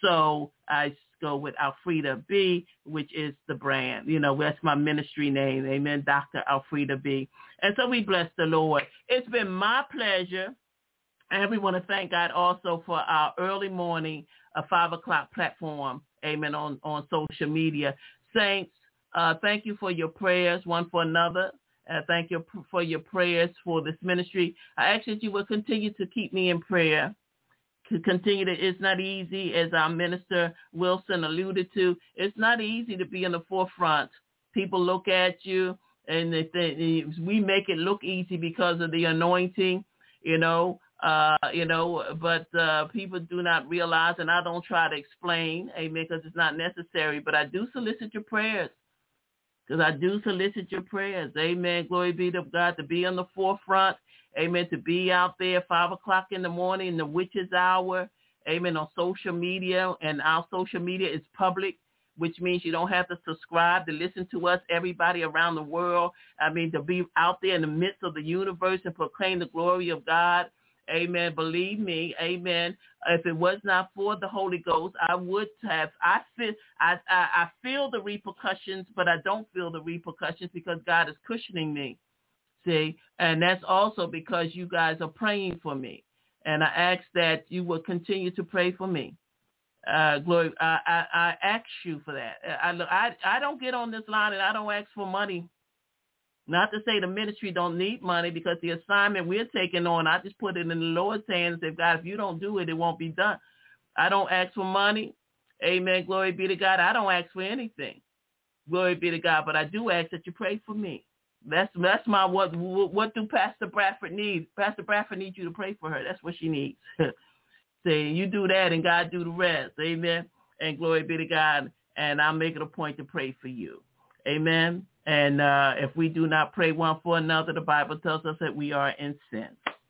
So I go with Alfreda B, which is the brand. You know, that's my ministry name, amen, Doctor Alfreda B. And so we bless the Lord. It's been my pleasure. And we want to thank God also for our early morning, a five o'clock platform, amen, on, on social media. Saints, uh, thank you for your prayers, one for another. Uh, thank you for your prayers for this ministry. I ask that you will continue to keep me in prayer. To continue to, it's not easy, as our minister Wilson alluded to. It's not easy to be in the forefront. People look at you, and they think, we make it look easy because of the anointing, you know. Uh, you know, but uh, people do not realize, and I don't try to explain, amen, because it's not necessary, but I do solicit your prayers, because I do solicit your prayers, amen, glory be to God, to be on the forefront, amen, to be out there five o'clock in the morning, in the witch's hour, amen, on social media, and our social media is public, which means you don't have to subscribe to listen to us, everybody around the world, I mean, to be out there in the midst of the universe and proclaim the glory of God. Amen. Believe me, amen. If it was not for the Holy Ghost, I would have. I feel, I, I, I feel the repercussions, but I don't feel the repercussions because God is cushioning me. See, and that's also because you guys are praying for me, and I ask that you will continue to pray for me. Uh, glory, I, I, I ask you for that. I, I, I don't get on this line and I don't ask for money. Not to say the ministry don't need money, because the assignment we're taking on, I just put it in the Lord's hands. If God, if you don't do it, it won't be done. I don't ask for money. Amen. Glory be to God. I don't ask for anything. Glory be to God. But I do ask that you pray for me. That's that's my what. What do Pastor Bradford need? Pastor Bradford needs you to pray for her. That's what she needs. Say you do that, and God do the rest. Amen. And glory be to God. And I'll make it a point to pray for you. Amen. And uh, if we do not pray one for another, the Bible tells us that we are in sin.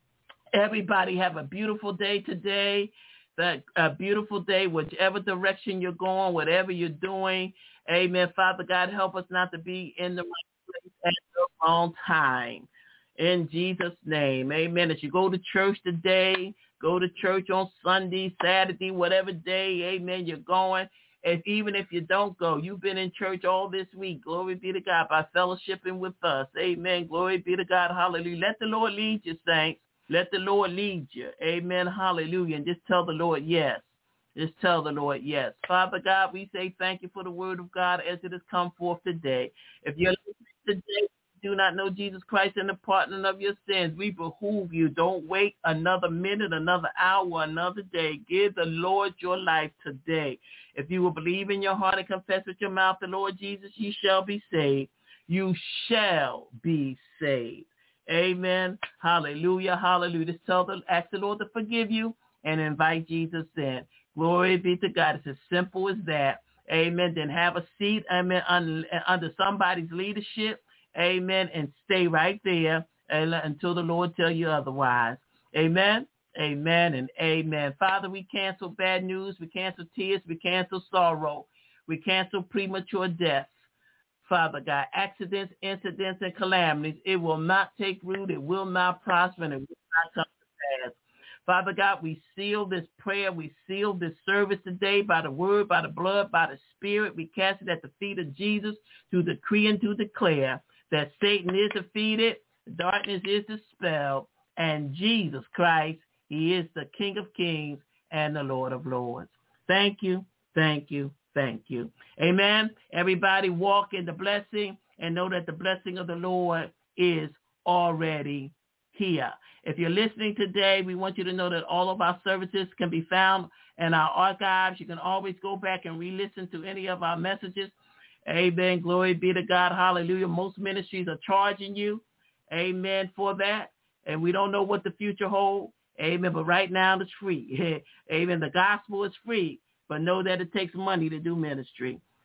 Everybody have a beautiful day today, that a beautiful day, whichever direction you're going, whatever you're doing. Amen. Father God, help us not to be in the right place at the wrong time. In Jesus' name, amen. As you go to church today, go to church on Sunday, Saturday, whatever day, amen, you're going. If, even if you don't go, you've been in church all this week. Glory be to God by fellowshipping with us. Amen. Glory be to God. Hallelujah. Let the Lord lead you, saints. Let the Lord lead you. Amen. Hallelujah. And just tell the Lord yes. Just tell the Lord yes. Father God, we say thank you for the word of God as it has come forth today. If you're listening today, do not know Jesus Christ and the pardon of your sins, we behoove you. Don't wait another minute, another hour, another day. Give the Lord your life today. If you will believe in your heart and confess with your mouth the Lord Jesus, you shall be saved. You shall be saved. Amen. Hallelujah. Hallelujah. Just tell the, ask the Lord to forgive you and invite Jesus in. Glory be to God. It's as simple as that. Amen. Then have a seat, amen, under somebody's leadership. Amen. And stay right there until the Lord tell you otherwise. Amen. Amen and amen. Father, we cancel bad news. We cancel tears. We cancel sorrow. We cancel premature death. Father God, accidents, incidents, and calamities, it will not take root. It will not prosper, and it will not come to pass. Father God, we seal this prayer. We seal this service today by the word, by the blood, by the spirit. We cast it at the feet of Jesus to decree and to declare that Satan is defeated, darkness is dispelled, and Jesus Christ, he is the King of Kings and the Lord of Lords. Thank you, thank you, thank you. Amen. Everybody walk in the blessing and know that the blessing of the Lord is already here. If you're listening today, we want you to know that all of our services can be found in our archives. You can always go back and re-listen to any of our messages. Amen. Glory be to God. Hallelujah. Most ministries are charging you, amen, for that. And we don't know what the future holds. Amen. But right now it's free. Amen. The gospel is free. But know that it takes money to do ministry.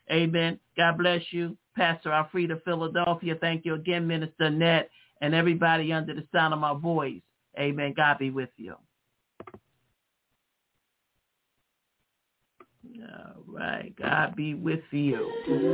Amen. God bless you. Pastor Alfreda, Philadelphia. Thank you again, Minister Annette, and everybody under the sound of my voice. Amen. God be with you. All right. God be with you.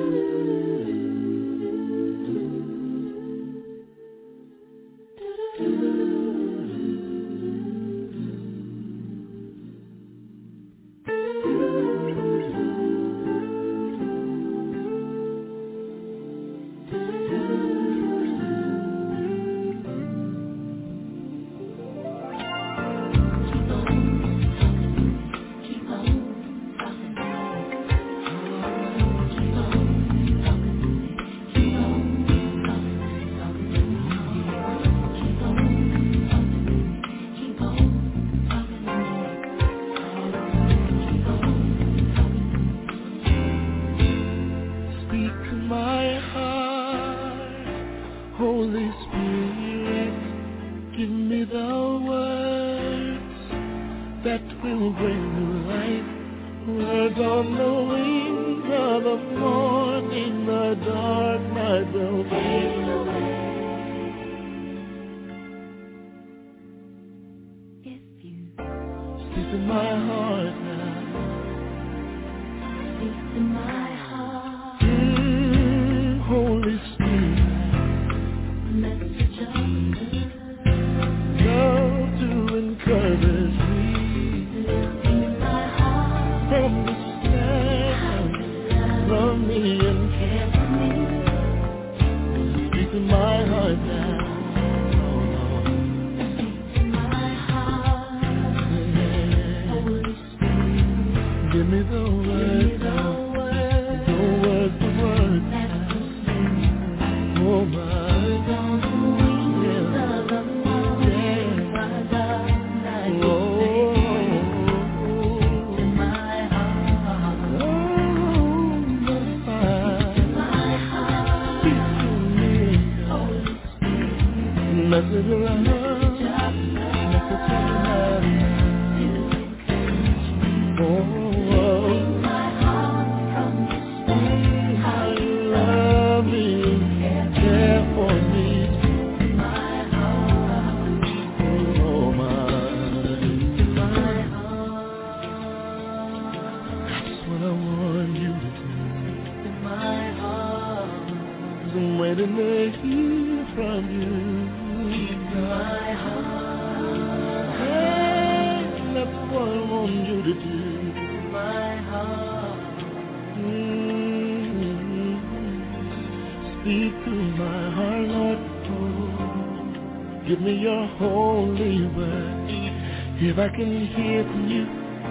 If I can hear from you,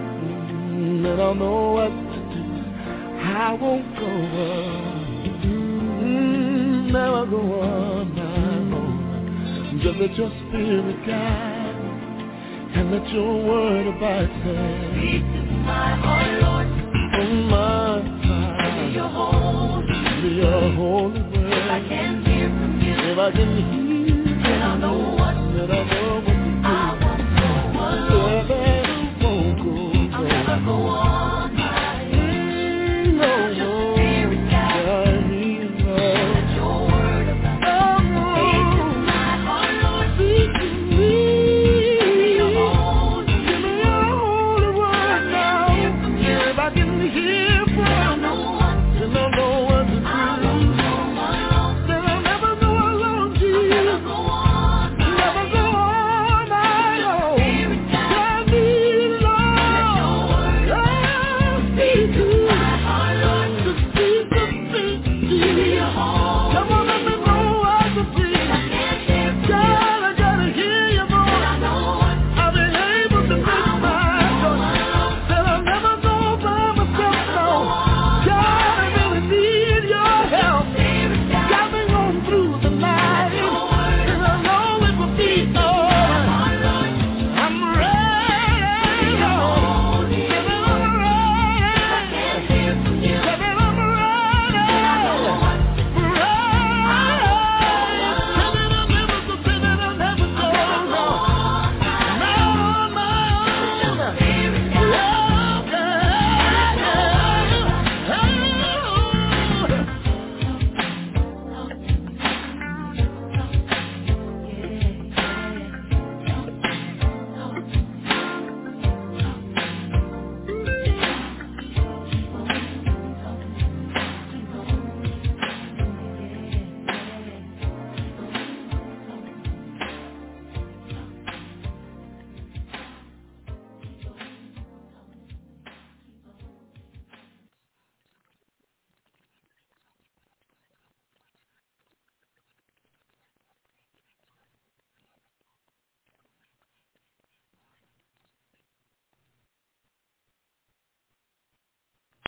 then I'll know what to do. I won't go on, mm, never go on my own. Just let your spirit guide, and let your word abide there. Speak to my heart, Lord. Oh my God. Give me your holy, Give me your holy word. If I can hear from you, if I can hear.